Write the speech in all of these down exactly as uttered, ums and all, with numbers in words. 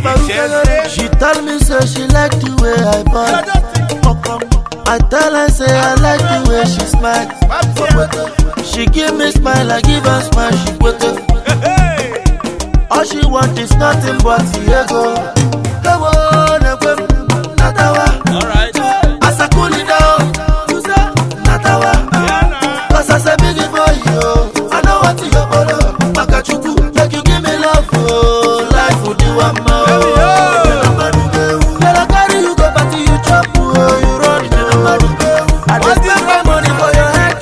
She tell me so she like the way I bought. I tell her say I like the way she smile. She give me smile, I give her smile. She put it. All she want is nothing but Diego. Come on, Natawa. Alright. As I cool it down, Natawa. Cause I say big for you. I know what you follow. Makachuku, make you give me love. Oh, life would do one more. Girl, I carry you go party, you chop. Oh, you run. I just spend my money for your head.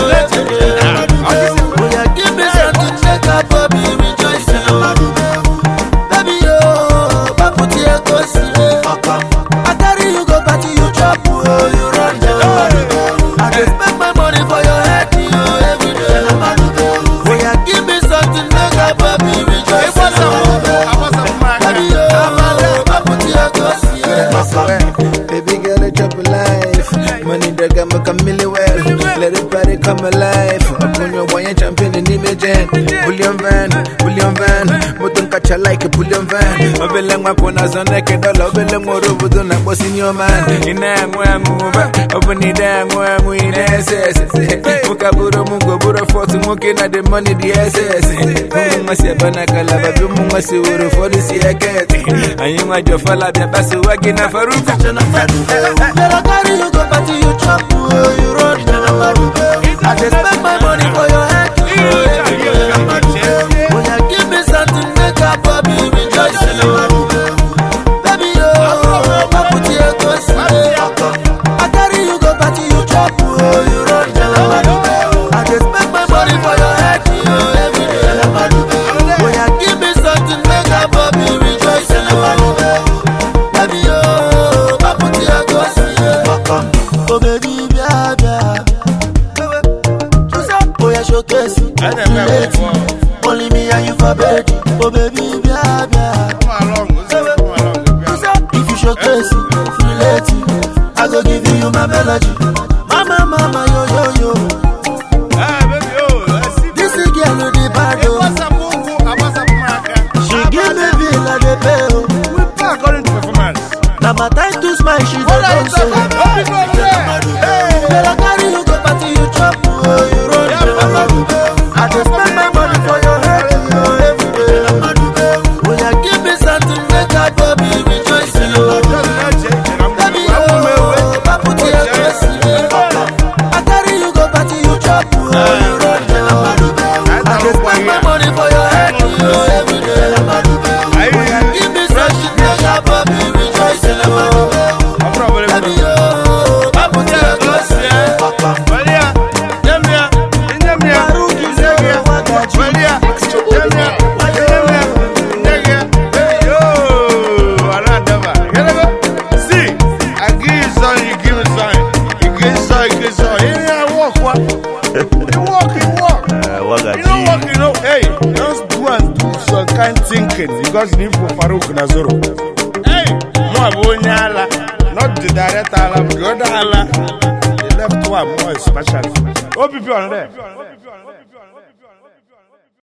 Oh, yeah, give me something, make up for me, rejoicing. Baby, oh, Papu Tiago, see. I carry you go party, you chop. Oh, you run. I just spend my money for your head. Oh, every day. Oh, yeah, give me something, make up for me, rejoicing. Baby, oh, Papu Tiago, see. Baby girl, it's up life. Money that got me come million well. Let it party come alive. Upon your one champion in image. Bullion van, bullion van. Mutton catch a like a bullion van. I belong my ponas on neck and all of them more over than I was in your man. In a move, open it down where we S S. Mukaburo Mukabura for to looking at the money, the S S. Must Banakala, must for the sea cat. And you might your fella be a bass wagging a faruka. Girl, I carry you go party, you chop, oh, you run. I just spend my money for your head. Oh, yeah, give me something, make up for me, rejoicing. Baby, oh, Papu Tiago, see. I carry you go party, you chop, oh, you run. I just spend my money for your head, oh, every day. Oh, yeah, give me something, make up for me, rejoicing. Baby, oh, Papu Tiago, see. Oh, baby, bia, bia. Oh, yeah, showcase. Only me and you for baby. Oh, baby, bia, bia. If you showcase, relate. I go give you my melody. Mama, mama, yo, yo, yo. This is girl with the bad. She give me villa, they pay. Now my time to smile, she don't say. Girl, I carry you go party, you chop, oh, you run. I just spend my money for your head, oh, every day. Oh, yeah, give me something, make up for me, rejoicing. Baby, oh, Papu Tiago, see. I carry you go party, you chop, oh, you run. I just spend my money for your head, oh, every day. Oh, yeah, give me something, make up for me, rejoicing. Baby, oh, Papu Tiago, see. Thinking because you for Farouk Nazoro. Hey, Moabonyala, not the direct alarm, the other alarm. The left one more special. Oh, people on there.